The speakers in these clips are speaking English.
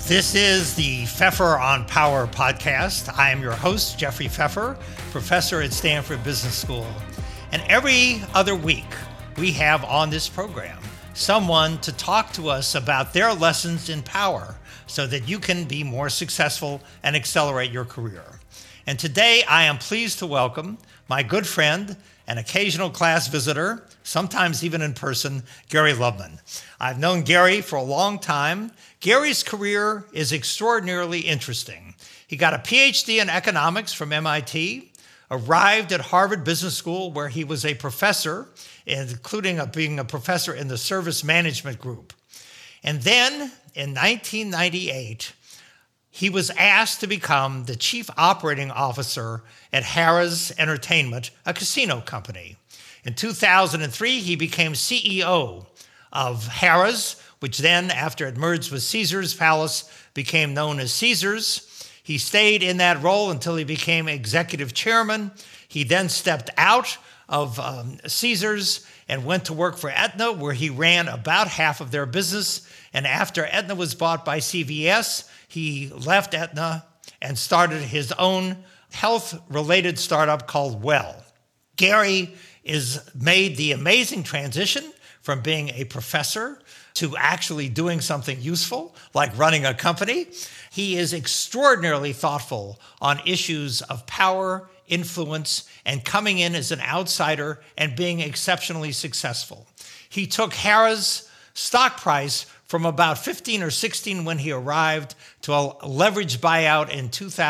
This is the Pfeffer on Power podcast. I am your host, Jeffrey Pfeffer, professor at Stanford Business School. And every other week, we have on this program someone to talk to us about their lessons in power so that you can be more successful and accelerate your career. And today, I am pleased to welcome my good friend, an occasional class visitor, sometimes even in person, Gary Loveman. I've known Gary for a long time. Gary's career is extraordinarily interesting. He got a PhD in economics from MIT, arrived at Harvard Business School where he was a professor, including being a professor in the service management group. And then in 1998, he was asked to become the chief operating officer at Harrah's Entertainment, a casino company. In 2003, he became CEO of Harrah's, which then, after it merged with Caesars Palace, became known as Caesars. He stayed in that role until he became executive chairman. He then stepped out of Caesars and went to work for Aetna, where he ran about half of their business. And after Aetna was bought by CVS, he left Aetna and started his own health-related startup called Well. Gary has made the amazing transition from being a professor to actually doing something useful, like running a company. He is extraordinarily thoughtful on issues of power, influence, and coming in as an outsider and being exceptionally successful. He took Harrah's stock price from about 15 or 16 when he arrived to a leveraged buyout in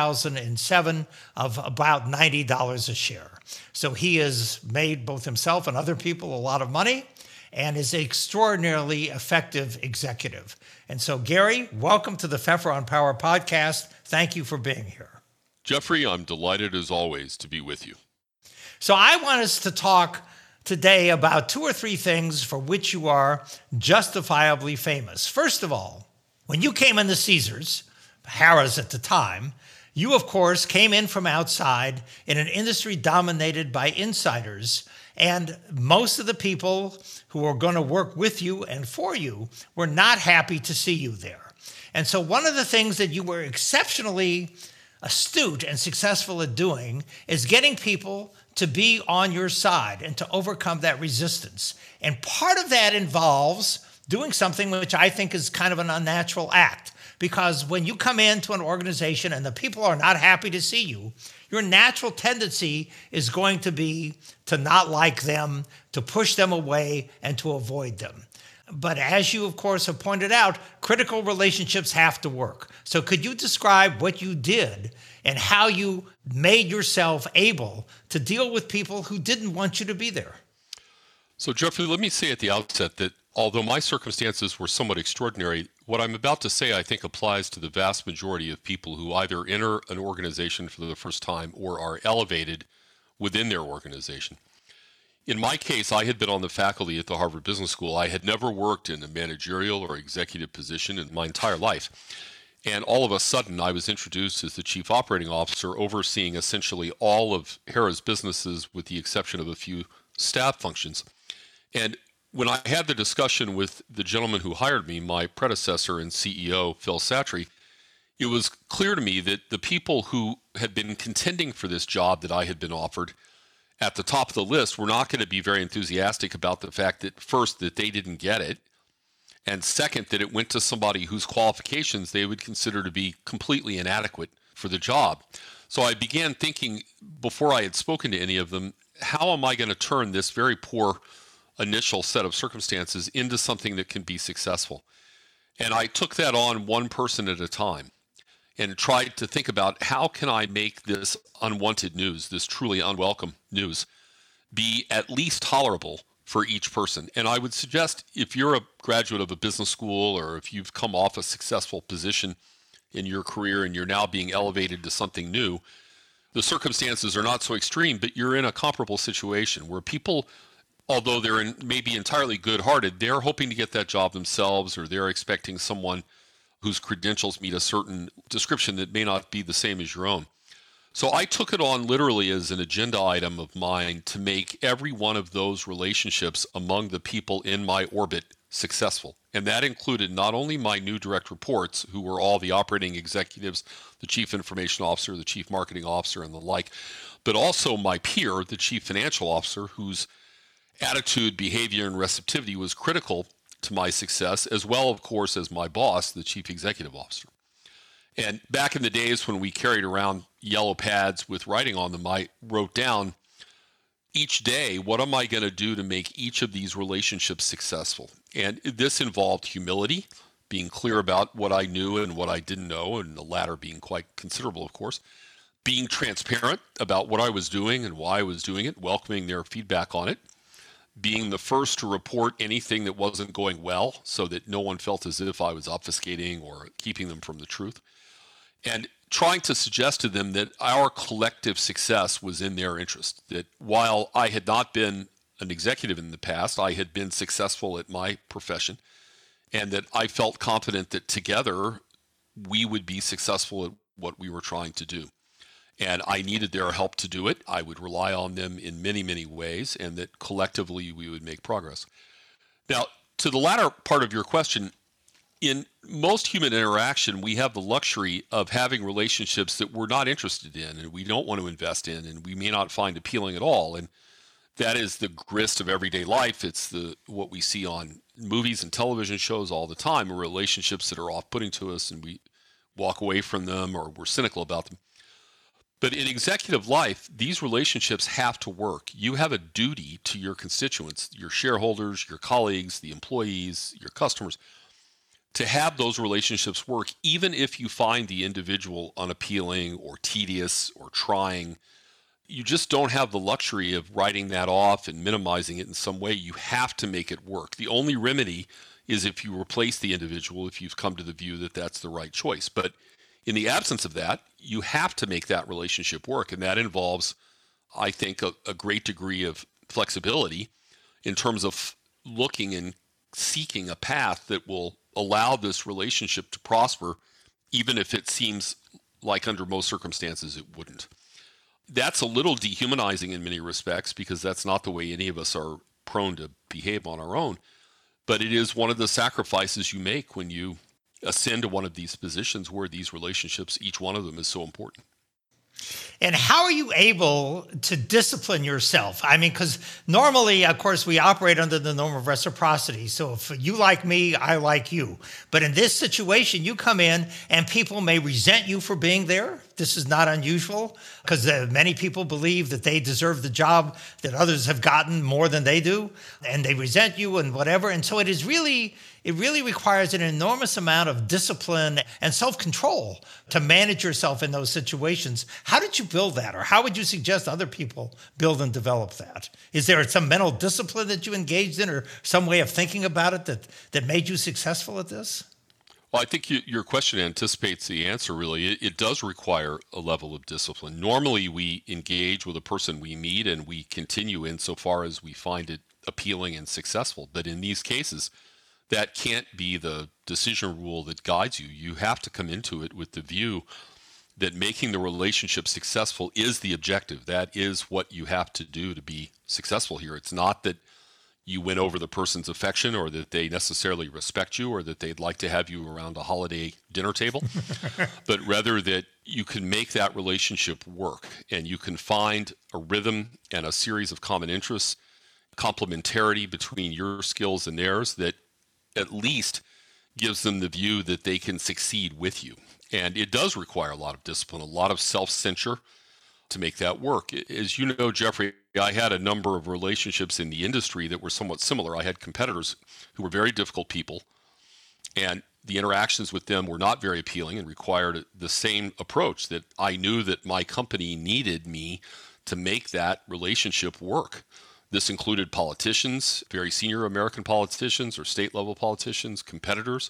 2007 of about $90 a share. So he has made both himself and other people a lot of money and is an extraordinarily effective executive. And so, Gary, welcome to the Pfeffer on Power podcast. Thank you for being here. Jeffrey, I'm delighted as always to be with you. So I want us to talk today about two or three things for which you are justifiably famous. First of all, when you came into Caesars, Harrah's at the time, you, of course, came in from outside in an industry dominated by insiders, and most of the people who were going to work with you and for you were not happy to see you there. And so one of the things that you were exceptionally astute and successful at doing is getting people to be on your side and to overcome that resistance. And part of that involves doing something which I think is kind of an unnatural act. Because when you come into an organization and the people are not happy to see you, your natural tendency is going to be to not like them, to push them away, and to avoid them. But as you, of course, have pointed out, critical relationships have to work. So could you describe what you did and how you made yourself able to deal with people who didn't want you to be there? So, Jeffrey, let me say at the outset that although my circumstances were somewhat extraordinary, what I'm about to say I think applies to the vast majority of people who either enter an organization for the first time or are elevated within their organization. In my case, I had been on the faculty at the Harvard Business School. I had never worked in a managerial or executive position in my entire life. And all of a sudden, I was introduced as the chief operating officer, overseeing essentially all of Harrah's businesses with the exception of a few staff functions. And when I had the discussion with the gentleman who hired me, my predecessor and CEO, Phil Satre, it was clear to me that the people who had been contending for this job that I had been offered at the top of the list were not going to be very enthusiastic about the fact that, first, that they didn't get it, and second, that it went to somebody whose qualifications they would consider to be completely inadequate for the job. So I began thinking, before I had spoken to any of them, how am I going to turn this very poor initial set of circumstances into something that can be successful? And I took that on one person at a time and tried to think about how can I make this unwanted news, this truly unwelcome news, be at least tolerable for each person. And I would suggest if you're a graduate of a business school or if you've come off a successful position in your career and you're now being elevated to something new, the circumstances are not so extreme, but you're in a comparable situation where people, although they're maybe entirely good-hearted, they're hoping to get that job themselves, or they're expecting someone whose credentials meet a certain description that may not be the same as your own. So I took it on literally as an agenda item of mine to make every one of those relationships among the people in my orbit successful. And that included not only my new direct reports, who were all the operating executives, the chief information officer, the chief marketing officer, and the like, but also my peer, the chief financial officer, whose attitude, behavior, and receptivity was critical to my success, as well, of course, as my boss, the chief executive officer. And back in the days when we carried around yellow pads with writing on them, I wrote down each day, what am I going to do to make each of these relationships successful? And this involved humility, being clear about what I knew and what I didn't know, and the latter being quite considerable, of course. Being transparent about what I was doing and why I was doing it, welcoming their feedback on it. Being the first to report anything that wasn't going well so that no one felt as if I was obfuscating or keeping them from the truth. And trying to suggest to them that our collective success was in their interest, that while I had not been an executive in the past, I had been successful at my profession, and that I felt confident that together we would be successful at what we were trying to do. And I needed their help to do it. I would rely on them in many, many ways, and that collectively we would make progress. Now, to the latter part of your question, in most human interaction, we have the luxury of having relationships that we're not interested in and we don't want to invest in and we may not find appealing at all. And that is the grist of everyday life. It's what we see on movies and television shows all the time, relationships that are off-putting to us and we walk away from them or we're cynical about them. But in executive life, these relationships have to work. You have a duty to your constituents, your shareholders, your colleagues, the employees, your customers, to have those relationships work, even if you find the individual unappealing or tedious or trying. You just don't have the luxury of writing that off and minimizing it in some way. You have to make it work. The only remedy is if you replace the individual, if you've come to the view that that's the right choice. But in the absence of that, you have to make that relationship work. And that involves, I think, a great degree of flexibility in terms of looking and seeking a path that will allow this relationship to prosper, even if it seems like under most circumstances it wouldn't. That's a little dehumanizing in many respects because that's not the way any of us are prone to behave on our own. But it is one of the sacrifices you make when you ascend to one of these positions where these relationships, each one of them is so important. And how are you able to discipline yourself? I mean, because normally, of course, we operate under the norm of reciprocity. So if you like me, I like you. But in this situation, you come in and people may resent you for being there. This is not unusual because many people believe that they deserve the job that others have gotten more than they do. And they resent you and whatever. And so it really requires an enormous amount of discipline and self-control to manage yourself in those situations. How did you build that? Or how would you suggest other people build and develop that? Is there some mental discipline that you engaged in or some way of thinking about it that made you successful at this? Well, I think your question anticipates the answer, really. It does require a level of discipline. Normally, we engage with a person we meet and we continue insofar as we find it appealing and successful. But in these cases, that can't be the decision rule that guides you. You have to come into it with the view that making the relationship successful is the objective. That is what you have to do to be successful here. It's not that you win over the person's affection or that they necessarily respect you or that they'd like to have you around a holiday dinner table, but rather that you can make that relationship work and you can find a rhythm and a series of common interests, complementarity between your skills and theirs that at least gives them the view that they can succeed with you. And it does require a lot of discipline, a lot of self-censure to make that work. As you know, Jeffrey, I had a number of relationships in the industry that were somewhat similar. I had competitors who were very difficult people, and the interactions with them were not very appealing and required the same approach that I knew that my company needed me to make that relationship work. This included politicians, very senior American politicians or state-level politicians, competitors.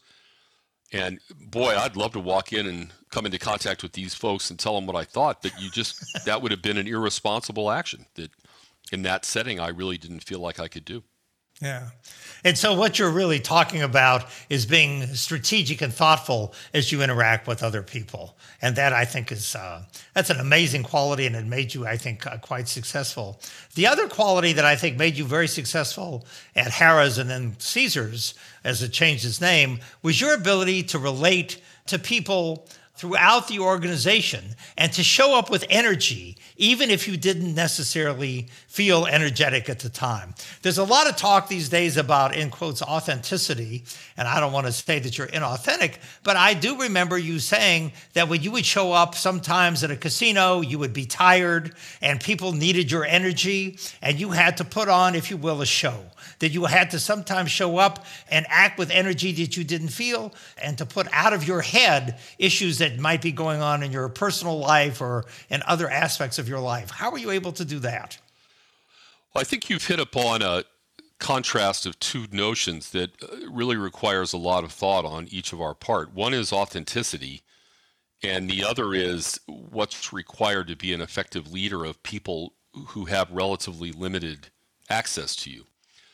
And boy, I'd love to walk in and come into contact with these folks and tell them what I thought, but that would have been an irresponsible action that in that setting, I really didn't feel like I could do. Yeah. And so what you're really talking about is being strategic and thoughtful as you interact with other people. And that I think is, that's an amazing quality, and it made you, I think, quite successful. The other quality that I think made you very successful at Harrah's and then Caesars, as it changed its name, was your ability to relate to people throughout the organization and to show up with energy, even if you didn't necessarily feel energetic at the time. There's a lot of talk these days about, in quotes, authenticity, and I don't want to say that you're inauthentic, but I do remember you saying that when you would show up sometimes at a casino, you would be tired and people needed your energy, and you had to put on, if you will, a show. That you had to sometimes show up and act with energy that you didn't feel, and to put out of your head issues that might be going on in your personal life or in other aspects of your life. How were you able to do that? Well, I think you've hit upon a contrast of two notions that really requires a lot of thought on each of our part. One is authenticity, and the other is what's required to be an effective leader of people who have relatively limited access to you.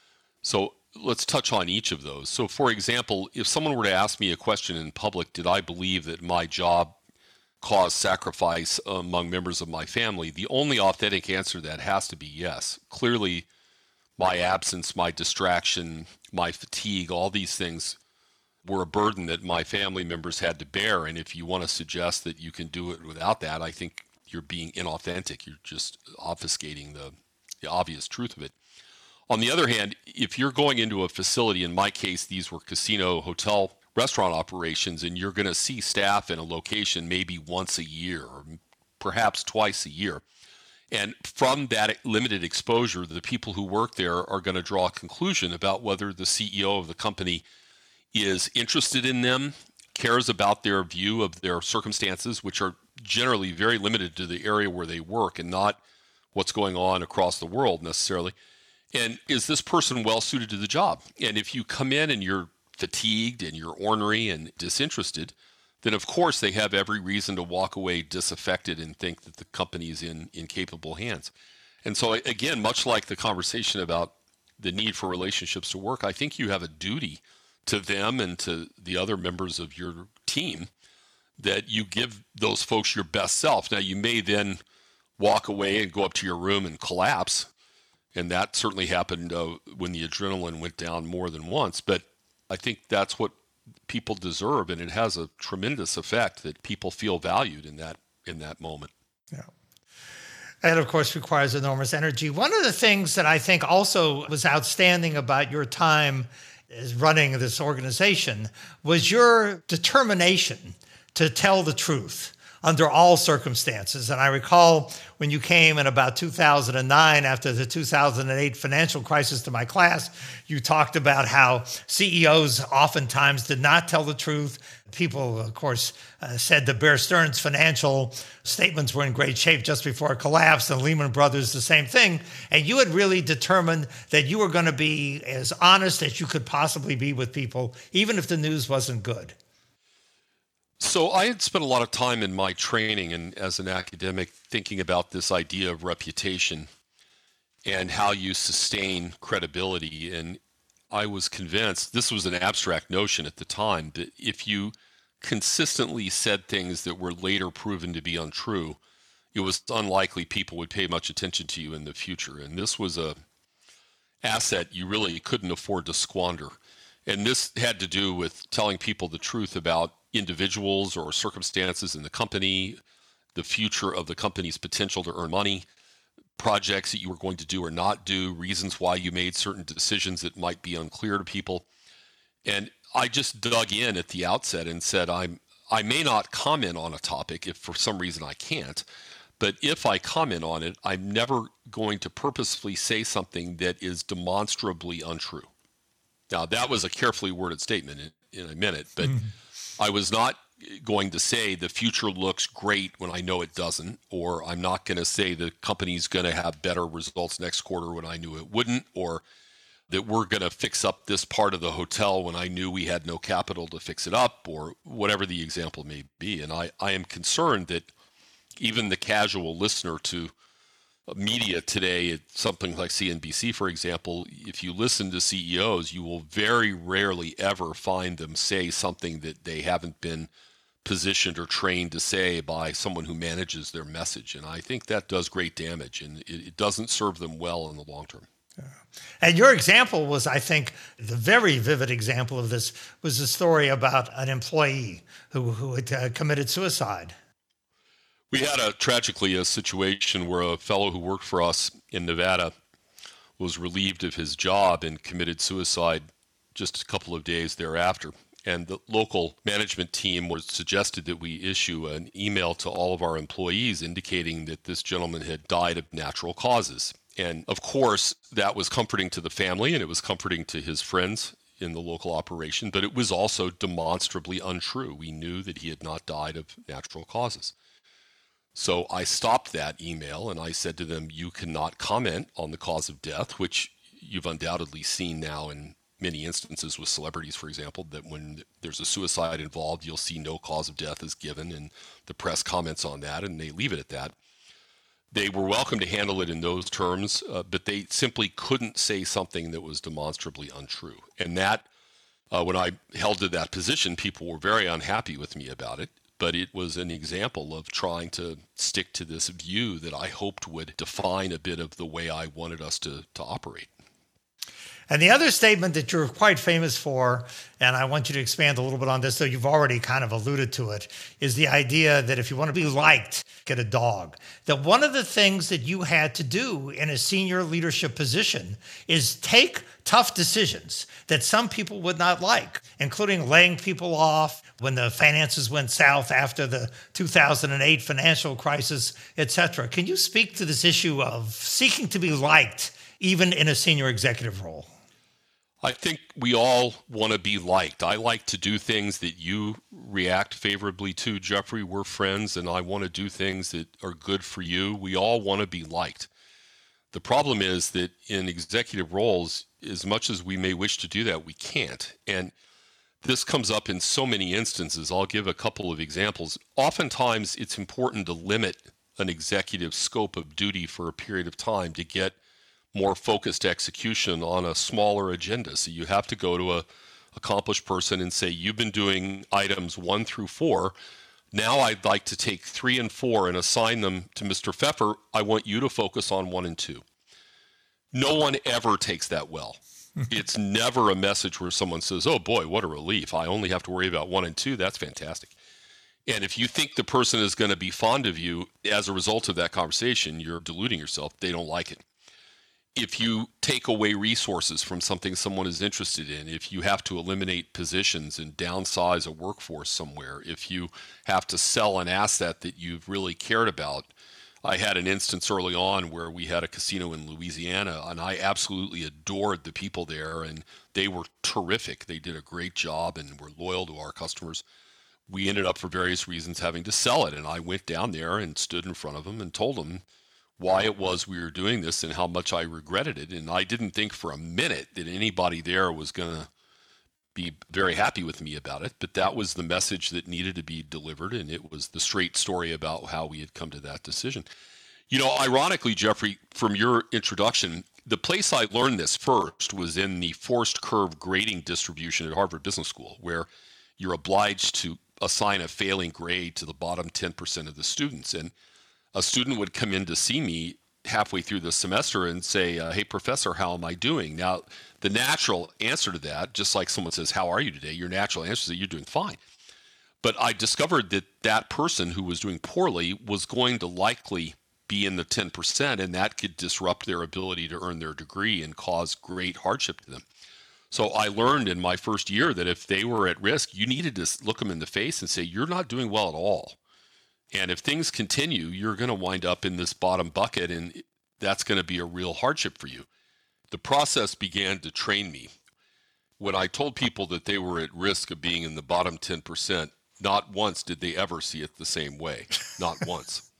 So let's touch on each of those. So for example, if someone were to ask me a question in public, did I believe that my job caused sacrifice among members of my family? The only authentic answer to that has to be yes. Clearly, my absence, my distraction, my fatigue, all these things were a burden that my family members had to bear. And if you want to suggest that you can do it without that, I think you're being inauthentic. You're just obfuscating the obvious truth of it. On the other hand, if you're going into a facility, in my case, these were casino, hotel, restaurant operations, and you're going to see staff in a location maybe once a year or perhaps twice a year. And from that limited exposure, the people who work there are going to draw a conclusion about whether the CEO of the company is interested in them, cares about their view of their circumstances, which are generally very limited to the area where they work and not what's going on across the world necessarily. And is this person well suited to the job? And if you come in and you're fatigued and you're ornery and disinterested, then of course they have every reason to walk away disaffected and think that the company is in incapable hands. And so again, much like the conversation about the need for relationships to work, I think you have a duty to them and to the other members of your team that you give those folks your best self. Now, you may then walk away and go up to your room and collapse. And that certainly happened when the adrenaline went down more than once. But I think that's what people deserve, and it has a tremendous effect that people feel valued in that moment. Yeah. And of course requires enormous energy. One of the things that I think also was outstanding about your time as running this organization was your determination to tell the truth under all circumstances. And I recall when you came in about 2009, after the 2008 financial crisis, to my class, you talked about how CEOs oftentimes did not tell the truth. People, of course, said that Bear Stearns' financial statements were in great shape just before it collapsed, and Lehman Brothers, the same thing. And you had really determined that you were going to be as honest as you could possibly be with people, even if the news wasn't good. So I had spent a lot of time in my training and as an academic thinking about this idea of reputation and how you sustain credibility. And I was convinced, this was an abstract notion at the time, that if you consistently said things that were later proven to be untrue, it was unlikely people would pay much attention to you in the future. And this was a asset you really couldn't afford to squander. And this had to do with telling people the truth about individuals or circumstances in the company, the future of the company's potential to earn money, projects that you were going to do or not do, reasons why you made certain decisions that might be unclear to people. And I just dug in at the outset and said, I may not comment on a topic if for some reason I can't, but if I comment on it, I'm never going to purposefully say something that is demonstrably untrue. Now, that was a carefully worded statement, and I meant it, but I was not going to say the future looks great when I know it doesn't, or I'm not going to say the company's going to have better results next quarter when I knew it wouldn't, or that we're going to fix up this part of the hotel when I knew we had no capital to fix it up, or whatever the example may be. And I am concerned that even the casual listener to media today, something like CNBC, for example, if you listen to CEOs, you will very rarely ever find them say something that they haven't been positioned or trained to say by someone who manages their message. And I think that does great damage, and it doesn't serve them well in the long term. And your example was, I think, the very vivid example of this was the story about an employee who had committed suicide. We had tragically a situation where a fellow who worked for us in Nevada was relieved of his job and committed suicide just a couple of days thereafter. And the local management team was suggested that we issue an email to all of our employees indicating that this gentleman had died of natural causes. And of course, that was comforting to the family and it was comforting to his friends in the local operation, but it was also demonstrably untrue. We knew that he had not died of natural causes. So I stopped that email and I said to them, you cannot comment on the cause of death, which you've undoubtedly seen now in many instances with celebrities, for example, that when there's a suicide involved, you'll see no cause of death is given and the press comments on that and they leave it at that. They were welcome to handle it in those terms, but they simply couldn't say something that was demonstrably untrue. And that, when I held to that position, people were very unhappy with me about it. But it was an example of trying to stick to this view that I hoped would define a bit of the way I wanted us to operate. And the other statement that you're quite famous for, and I want you to expand a little bit on this, though you've already kind of alluded to it, is the idea that if you want to be liked, get a dog. That one of the things that you had to do in a senior leadership position is take tough decisions that some people would not like, including laying people off when the finances went south after the 2008 financial crisis, et cetera. Can you speak to this issue of seeking to be liked, even in a senior executive role? I think we all want to be liked. I like to do things that you react favorably to, Jeffrey. We're friends, and I want to do things that are good for you. We all want to be liked. The problem is that in executive roles, as much as we may wish to do that, we can't. And this comes up in so many instances. I'll give a couple of examples. Oftentimes, it's important to limit an executive's scope of duty for a period of time to get more focused execution on a smaller agenda. So you have to go to a accomplished person and say, you've been doing items 1 through 4. Now I'd like to take 3 and 4 and assign them to Mr. Pfeffer. I want you to focus on 1 and 2. No one ever takes that well. It's never a message where someone says, oh boy, what a relief. I only have to worry about 1 and 2. That's fantastic. And if you think the person is going to be fond of you as a result of that conversation, you're deluding yourself. They don't like it. If you take away resources from something someone is interested in, if you have to eliminate positions and downsize a workforce somewhere, if you have to sell an asset that you've really cared about. I had an instance early on where we had a casino in Louisiana, and I absolutely adored the people there, and they were terrific. They did a great job and were loyal to our customers. We ended up, for various reasons, having to sell it, and I went down there and stood in front of them and told them why it was we were doing this and how much I regretted it. And I didn't think for a minute that anybody there was going to be very happy with me about it, but that was the message that needed to be delivered, and it was the straight story about how we had come to that decision. You know, ironically, Jeffrey, from your introduction, the place I learned this first was in the forced curve grading distribution at Harvard Business School, where you're obliged to assign a failing grade to the bottom 10% of the students. And a student would come in to see me halfway through the semester and say, hey, professor, how am I doing? Now, the natural answer to that, just like someone says, how are you today? Your natural answer is that you're doing fine. But I discovered that that person who was doing poorly was going to likely be in the 10%, and that could disrupt their ability to earn their degree and cause great hardship to them. So I learned in my first year that if they were at risk, you needed to look them in the face and say, you're not doing well at all. And if things continue, you're going to wind up in this bottom bucket, and that's going to be a real hardship for you. The process began to train me. When I told people that they were at risk of being in the bottom 10%, not once did they ever see it the same way. Not once.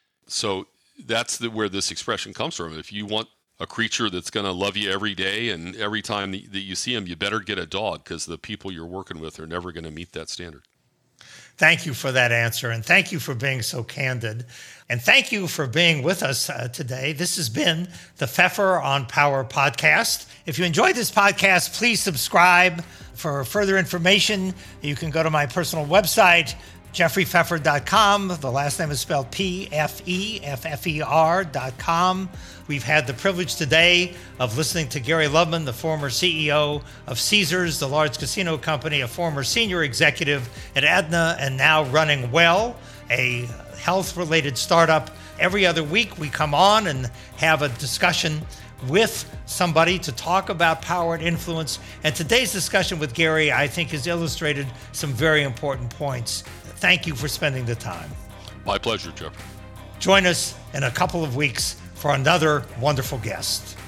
So that's where this expression comes from. If you want a creature that's going to love you every day and every time that you see him, you better get a dog, because the people you're working with are never going to meet that standard. Thank you for that answer, and thank you for being so candid. And thank you for being with us today. This has been the Pfeffer on Power podcast. If you enjoyed this podcast, please subscribe. For further information, you can go to my personal website, jeffreypfeffer.com. The last name is spelled Pfeffer.com. We've had the privilege today of listening to Gary Loveman, the former CEO of Caesars, the large casino company, a former senior executive at Aetna, and now running Well, a health-related startup. Every other week, we come on and have a discussion with somebody to talk about power and influence. And today's discussion with Gary, I think, has illustrated some very important points. Thank you for spending the time. My pleasure, Jeff. Join us in a couple of weeks for another wonderful guest.